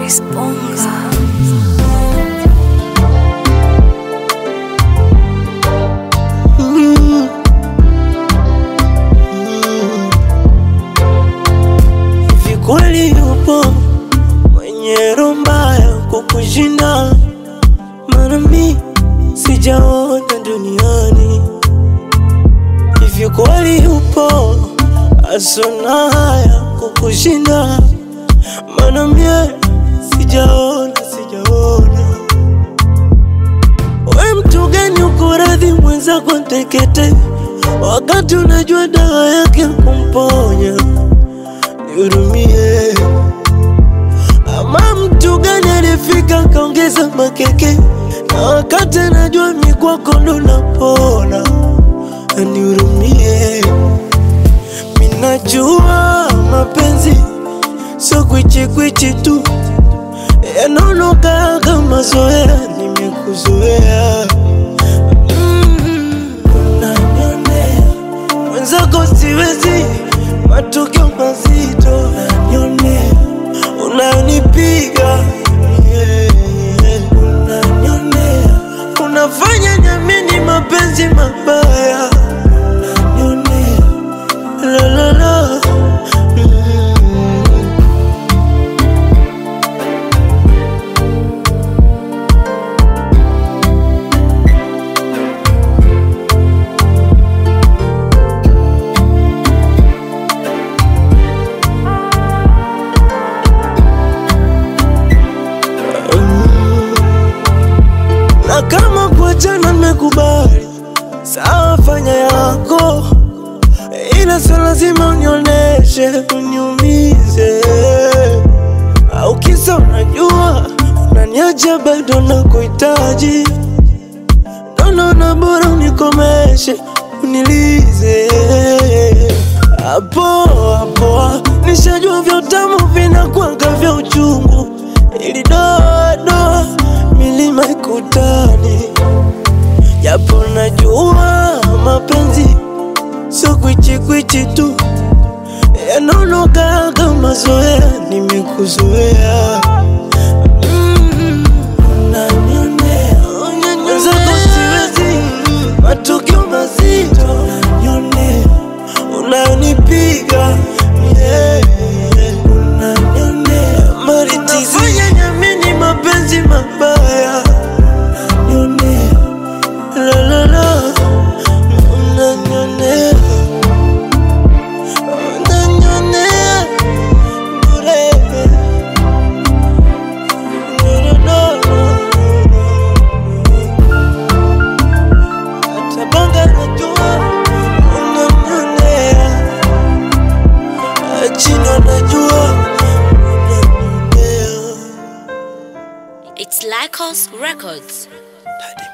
Hivi kweli yupo mwenye roho mbaya kukushinda? Maana mimi sijaona duniani. Hivi kweli yupo asona haya kukushinda? Maana mimi sijaona. We mtu gani uko radhi mwenzako ntekete, wakati unajua dawa yake kumponya? Nihurumie. Ama mtu gani alifika kaongeza makeke, na wakati najua mimi kwako ndo napona? Nihurumie. Mimi najua mapenzi sio kwichi tu, yanaonoka kama zoea, nimekuzoea. Unanionea mwenzako siwezi, matokeo mazito. Unanionea, unanipiga, unanionea, unafanya niamini mapenzi mabaya. Unanionea, la la la. Na kama kuachana nimekubali, sawa fanya yako, ila sio lazima unioneshe uniumize. Au kisa unajua unaniacha bado nakuhitaji, naona bora unikomeshe unilize. Hapo nishajua vya utamu vinakuanga vya uchungu, ili doa milima ikutani. Japo najua mapenzi sio kwichi tu, yanaonoka kama zoea, nimekuzoea. Unanionea, mwenzako siwezi, matokeo mazito. Unanionea, unanipiga, unanionea, unafanya niamini mapenzi mabaya. Unanionea, la la la. Unanionea, unanionea bure. Hata banga najua unanionea, chino najua unanionea. It's Lycos Records. Daddy.